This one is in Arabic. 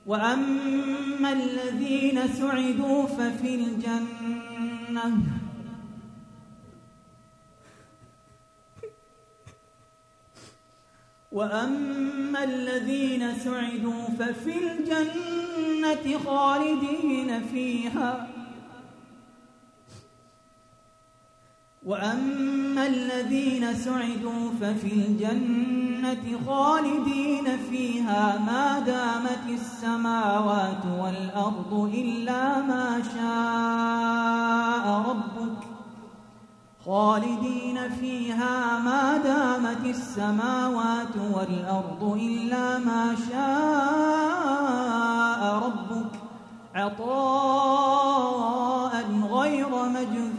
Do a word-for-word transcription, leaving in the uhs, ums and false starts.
وأما الذين سعدوا ففي الجنة وأما الذين سعدوا ففي الجنة خالدين فيها وأما الذين سعدوا ففي الجنة خالدين فيها ما دامت السماوات والأرض إلا ما شاء ربك خالدين فيها ما دامت السماوات والأرض إلا ما شاء ربك عطاء غير مجذوذ